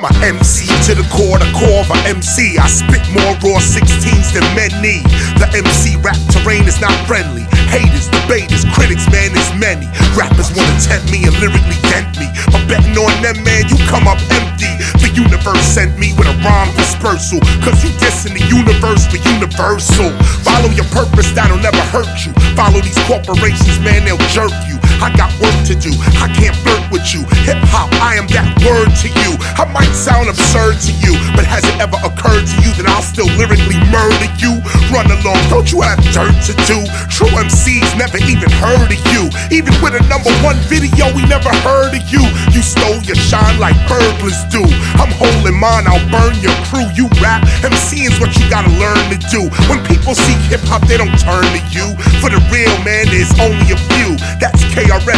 My MC to the core of a MC. I spit more raw 16s than men need. The MC rap terrain is not friendly. Haters, debaters, critics, man, there's many. Rappers wanna tempt me and lyrically dent me. But betting on them, man, you come up empty. The universe sent me with a rhyme dispersal. Cause you dissing the universe for universal. Follow your purpose, that'll never hurt you. Follow these corporations, man, they'll jerk you. I got work to do, I can't flirt with you. Hip-hop, I am that word to you. I might sound absurd to you, but has it ever occurred to you that I'll still lyrically murder you? Run along, don't you have dirt to do? True MCs never even heard of you. Even with a #1 video, we never heard of you. You stole your shine like burglars do. I'm holding mine, I'll burn your crew. You rap, MCing's what you gotta learn to do. When people see hip-hop, they don't turn to you. For the real, man, there's only a few. That's KRS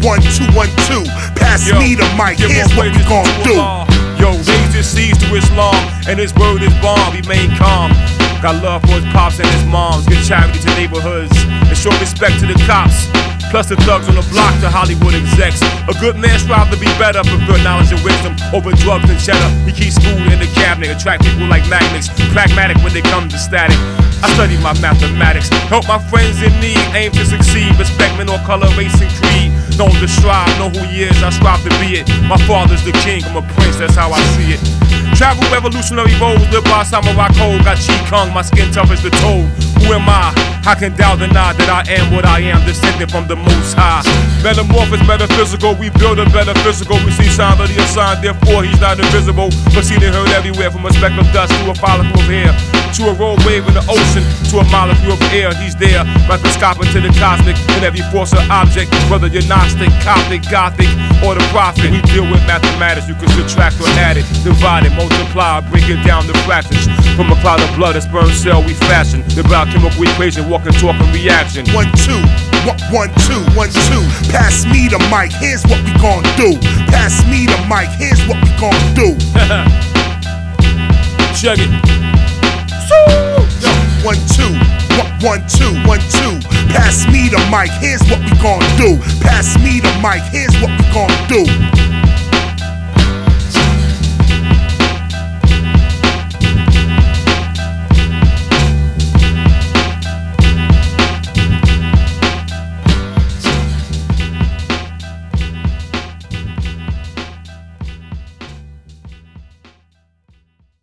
11212. Pass me the mic, here's what we gon' do. Yo, raise his seeds to Islam, and his word is bomb. Remain calm. Got love for his pops and his moms. Give charity to neighborhoods and show respect to the cops. Plus the thugs on the block to Hollywood execs. A good man strives to be better, prefer knowledge and wisdom over drugs and cheddar. He keeps food in the cabinet, attract people like magnets. Pragmatic when they come to static. I study my mathematics, help my friends in need, aim to succeed. Respect men or color, race and creed. Don't just strive, know who he is, I strive to be it. My father's the king, I'm a prince, that's how I see it. Travel revolutionary roads, live by samurai code. Got Chi Kung, my skin tough as the toad. Who am I? I can doubt deny that I am what I am, descended from the Most High. Metamorphosis, metaphysical, we build a better physical. We see sign of the assigned, therefore he's not invisible. But seen and heard everywhere, from a speck of dust to a follicle of hair, to a road wave in the ocean, to a molecule of air. He's there, microscopic to the cosmic, in every force or object, whether you're Gnostic, Coptic, Gothic, or the prophet. We deal with mathematics, you can subtract or add it, divide it, multiply, break it down to fractions. From a cloud of blood, a sperm cell we fashion. The biochemical equation, walk and talk and reaction. 1 2 1 2 1 2. Pass me the mic, here's what we gon' do. Pass me the mic, here's what we gon' do. Check it. 1 2 1 2 1 2. Pass me the mic, here's what we gon' do. Pass me the mic, here's what we gon' do.